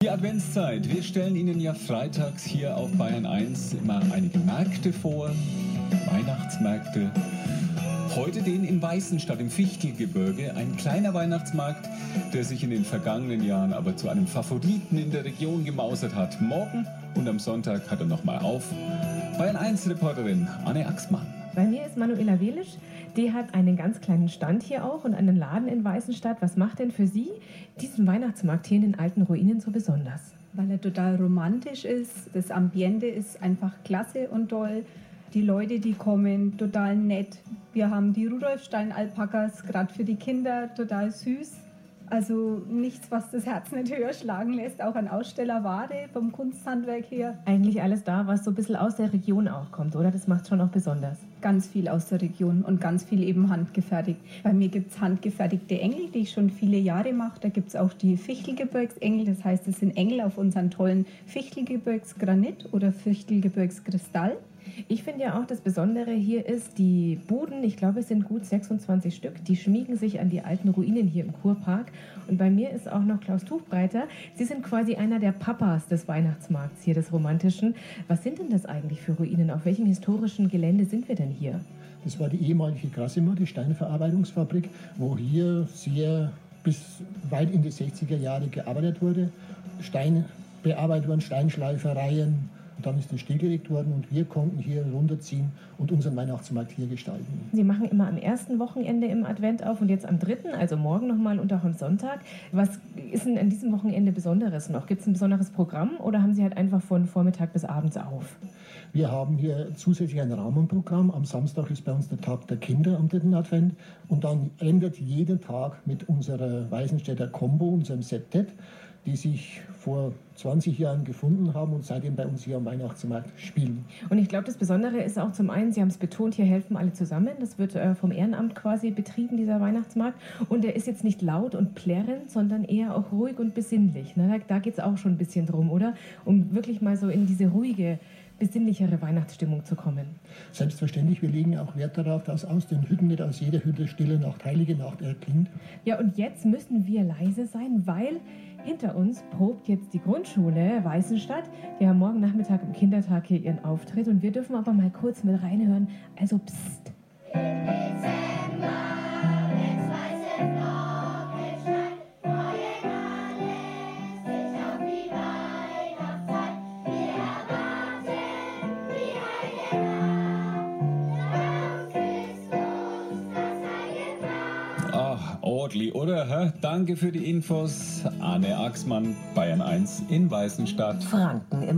Die Adventszeit. Wir stellen Ihnen ja freitags hier auf Bayern 1 immer einige Märkte vor, Weihnachtsmärkte. Heute den in Weißenstadt im Fichtelgebirge, ein kleiner Weihnachtsmarkt, der sich in den vergangenen Jahren aber zu einem Favoriten in der Region gemausert hat. Morgen und am Sonntag hat er nochmal auf. Bayern 1 Reporterin Anne Axmann. Bei mir ist Manuela Welisch, die hat einen ganz kleinen Stand hier auch und einen Laden in Weißenstadt. Was macht denn für Sie diesen Weihnachtsmarkt hier in den alten Ruinen so besonders? Weil er total romantisch ist. Das Ambiente ist einfach klasse und toll. Die Leute, die kommen, total nett. Wir haben die Rudolfstein-Alpakas, gerade für die Kinder, total süß. Also nichts, was das Herz nicht höher schlagen lässt, auch an Ausstellerware vom Kunsthandwerk her. Eigentlich alles da, was so ein bisschen aus der Region auch kommt, oder? Das macht es schon auch besonders. Ganz viel aus der Region und ganz viel eben handgefertigt. Bei mir gibt es handgefertigte Engel, die ich schon viele Jahre mache. Da gibt es auch die Fichtelgebirgsengel, das heißt, es sind Engel auf unseren tollen Fichtelgebirgsgranit oder Fichtelgebirgskristall. Ich finde ja auch, das Besondere hier ist, die Buden, ich glaube es sind gut 26 Stück, die schmiegen sich an die alten Ruinen hier im Kurpark. Und bei mir ist auch noch Klaus Tuchbreiter. Sie sind quasi einer der Papas des Weihnachtsmarkts hier, des Romantischen. Was sind denn das eigentlich für Ruinen? Auf welchem historischen Gelände sind wir denn hier? Das war die ehemalige Grassima, die Steinverarbeitungsfabrik, wo hier sehr bis weit in die 60er Jahre gearbeitet wurde. Stein bearbeitet wurden, Steinschleifereien. Und dann ist das stillgelegt worden und wir konnten hier runterziehen und unseren Weihnachtsmarkt hier gestalten. Sie machen immer am ersten Wochenende im Advent auf und jetzt am dritten, also morgen nochmal und auch am Sonntag. Was ist denn an diesem Wochenende Besonderes noch? Gibt es ein besonderes Programm oder haben Sie halt einfach von Vormittag bis abends auf? Wir haben hier zusätzlich ein Rahmenprogramm. Am Samstag ist bei uns der Tag der Kinder am dritten Advent. Und dann endet jeden Tag mit unserer Weißenstädter Combo, unserem Septett, die sich vor 20 Jahren gefunden haben und seitdem bei uns hier am Weihnachtsmarkt spielen. Und ich glaube, das Besondere ist auch zum einen, Sie haben es betont, hier helfen alle zusammen. Das wird vom Ehrenamt quasi betrieben, dieser Weihnachtsmarkt. Und der ist jetzt nicht laut und plärrend, sondern eher auch ruhig und besinnlich. Ne? Da geht es auch schon ein bisschen drum, oder? Um wirklich mal so in diese ruhige, besinnlichere Weihnachtsstimmung zu kommen. Selbstverständlich, wir legen auch Wert darauf, dass aus den Hütten nicht aus jeder Hütte Stille Nacht, Heilige Nacht erklingt. Ja, und jetzt müssen wir leise sein, weil hinter uns probt jetzt die Grundschule Weißenstadt. Die haben morgen Nachmittag im Kindertag hier ihren Auftritt und wir dürfen aber mal kurz mit reinhören. Also psst. Ordentlich, oder? Hä? Danke für die Infos. Anne Axmann, Bayern 1 in Weißenstadt. Franken im